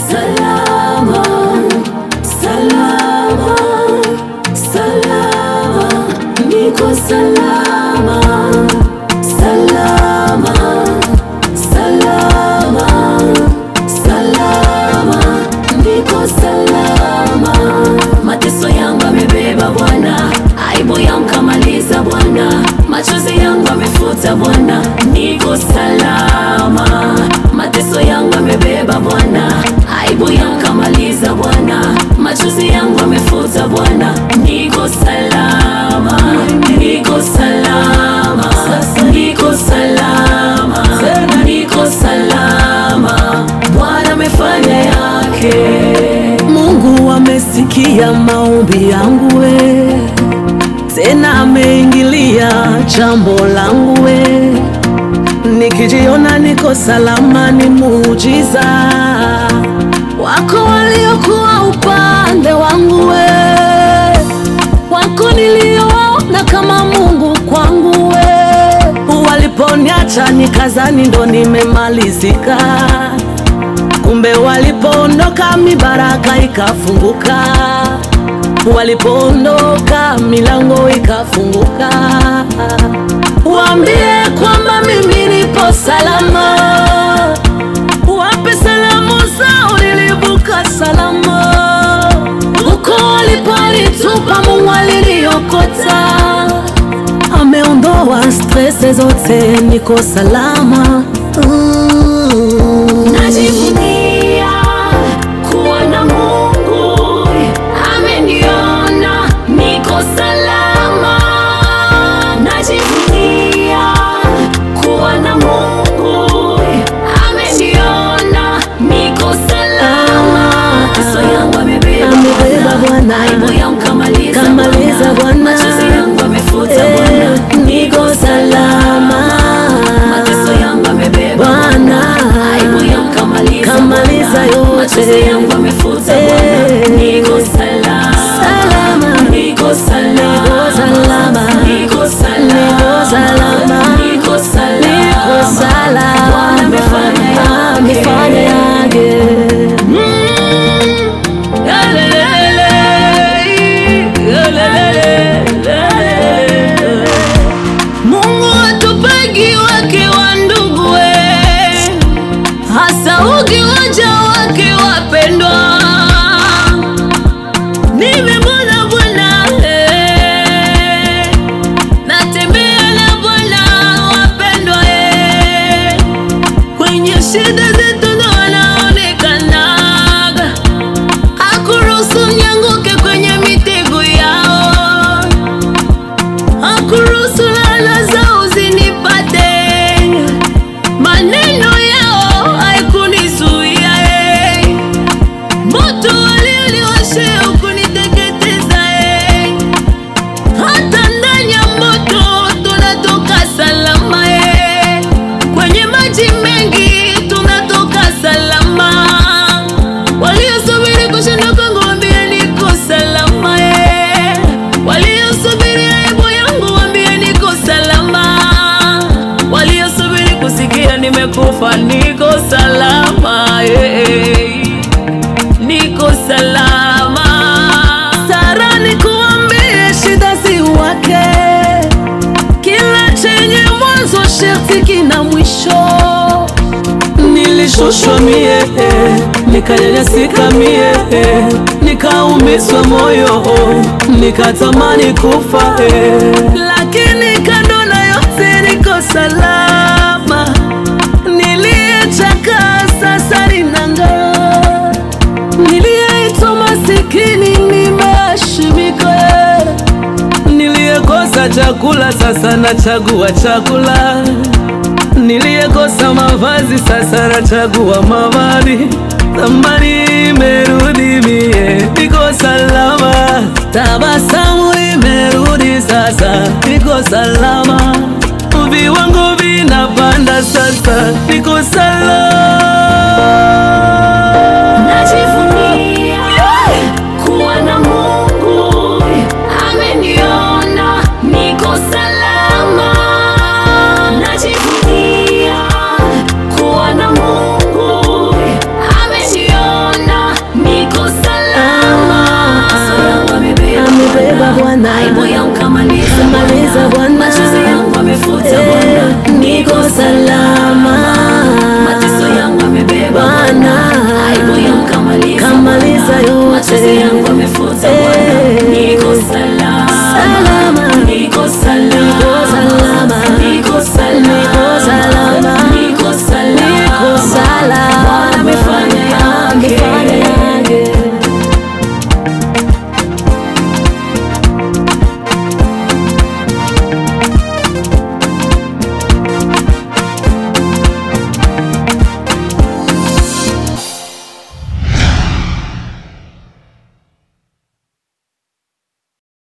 salama, salama, salama, niko salama, salama, salama, salama, niko salama. Mateso yangu amebeba Bwana, aibu yangu kamaliza Bwana, machozi yangu amefuta Bwana, niko salama. Mateso yangu amebeba Bwana, aibu yangu kamaliza Bwana, machozi yangu amefuta Bwana, niko salama, niko salama, niko salama, niko salama. Bwana amefanya yake. Mungu amesikia maombi yangu we, tena ameingilia jambo langu we. Nikijiona niko salama ni muujiza wako waliokuwa upande wangu we, wako nilioona kama Mungu kwangu we. Waliponiacha nikazani ndo nimemalizika, kumbe walipoondoka mibaraka ikafunguka, walipoondoka milango ikafunguka. Waambie kwamba mimi nipo salama, wape salamu zao nilivuka salama. Uko waliponitupa Mungu aliniokota, ameondoa stress zote, niko salama. Najivunia kuwa na Mungu, ameniona niko salama. Najivunia kuwa na Mungu, ameniona niko salama. Mateso yangu amebeba Bwana, aibu yangu kamaliza Bwana, machozi yangu amefuta Bwana, niko salama. Mateso yangu amebeba Bwana, aibu yangu kamaliza yote, machozi yangu amefuta Bwana, niko salama, niko salama, niko salama, niko salama. Bwana amefanya yake. Mungu atupagi wake wa ndugu we, hasa ukiwaja wake wapendwa. Nimemwona Bwana, natembea na Bwana wapendwa, kwenye shida zetu ndo anaonekanaga, hakuruhusu nianguke kwenye mitego yao, hakuruhusu laana zao zinipate, maneno yao haikunizuia, moto walioniwashia hukuniteketeza, hata ndani ya moto tunatoka salama, kwenye maji mengi tunatoka salama. Waliosubiri kushinda kwangu waambie niko salama, waliosubiri aibu yangu waambie niko salama, waliosubiri kusikia nimekufa niko salama, niko salama. Sara nikuambie shida si wake, kila chenye mwanzo sharti kina mwisho. Nilishushwa mie, nikanyanyasika mie, nikaumizwa moyo, nikatamani kufa, lakini kando na yote niko salama. Niliyechaka sasa ninang'aa, niliyeitwa masikini nimeheshimika, niliyekosa chakula sasa nachagua chakula, niliyekosa mavazi sasa nachagua mavazi. Thamani imerudi mie, niko salama. Tabasamu imerudi sasa, niko salama. Viwango vinapanda sasa, niko salama.